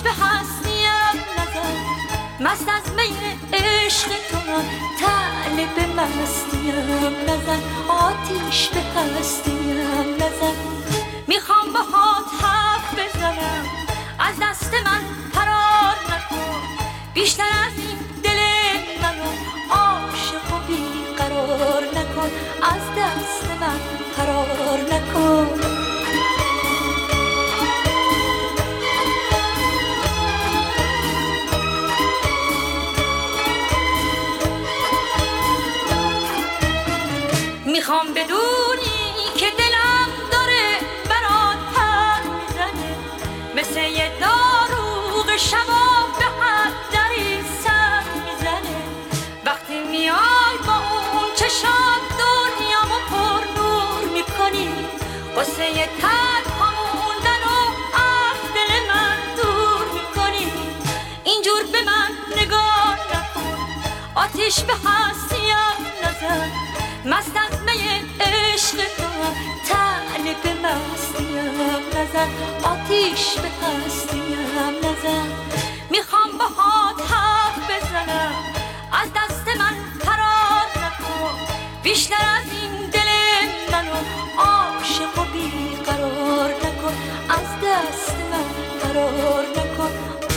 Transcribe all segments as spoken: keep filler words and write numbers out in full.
به هستیم نزن، مست از می عشق تو طالب مستیم نزن، آتیش به هستیم نزن. میخوام باهات حرف بزنم، از دست من فرار نکن، بیشتر از این دل منو عاشق و بیقرار نکن، از دست من فرار نکن. میخوام بدونی که دلم داره برات پر میزنه، مثل یه داروغ شبا به هر دری سر میزنه. وقتی میای با اون چشات دنیامو پر نور میکنی، قصه یه تنها موندن و از دل من دور میکنی. اینجور به من نگاه نکن، آتیش به هستیم نزن، مست از می عشق تو طالب مستیم نزن، آتیش به هستیم نزن. میخوام باهات حرف بزنم، از دست من فرار نکن، بیشتر از این دل منو عاشق و بیقرار نکن، از دست من فرار نکن.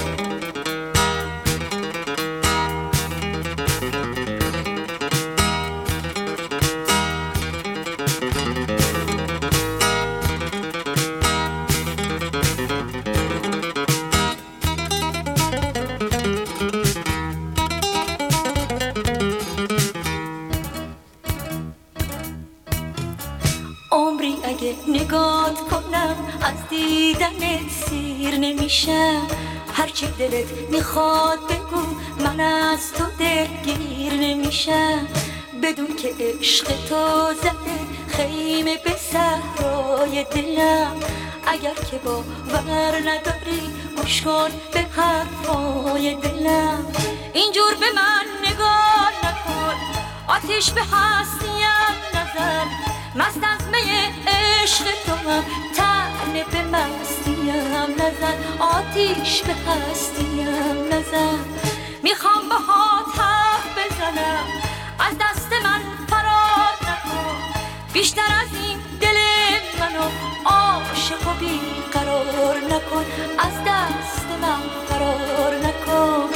عمری اگه نگات کنم از دیدنت سیر نمیشم، هرچی دلت میخواد بگو من از تو دلگیر نمیشم. بدون که عشق تو زده خیمه به صحرای دلم، اگر که باور نداری گوش کن به حرفای دلم. اینجور به من نگاه نکن، آتیش به هستیم نزن، مست از می عشق تو هم طالب مستیم نزن، آتیش به هستیم نزن. میخوام باهات حرف بزنم، از دست من فرار نکن، بیشتر از این دل منو عاشق و بیقرار نکن، از دست من فرار نکن.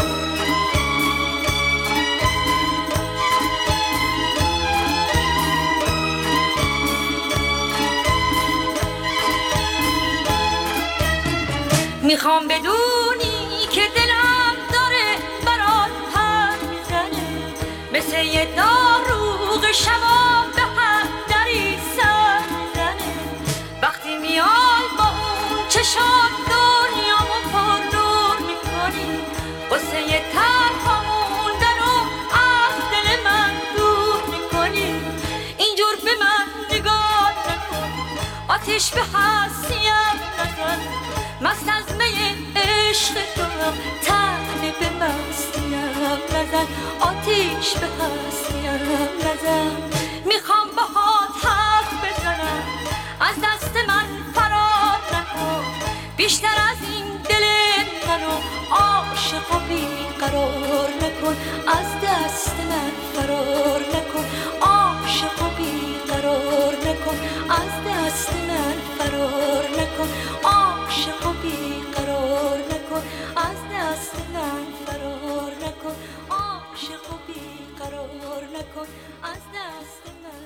میخوام بدونی که دلم داره برات پر میزنه، مثل یه داروغ شبا به هر دری سر میزنه. وقتی میای با اون چشات دنیامو پر نور میکنی، قصه یه تنها موندن و از دل من دور میکنی. اینجور به من نگاه نکن، آتیش به هستیم نزن، مست از می عشق تو طالب مستیم نزن، آتیش به هستیم نزن. میخوام باهات حرف بزنم، از دست من فرار نکن، بیشتر از این دل منو عاشق و بیقرار نکن، از دست من فرار نکن، عاشق و بیقرار نکن، از دست من فرار نکن، عاشق و بیقرار نکن، از دست من فرار نکن، عاشق و بیقرار نکن، از دست من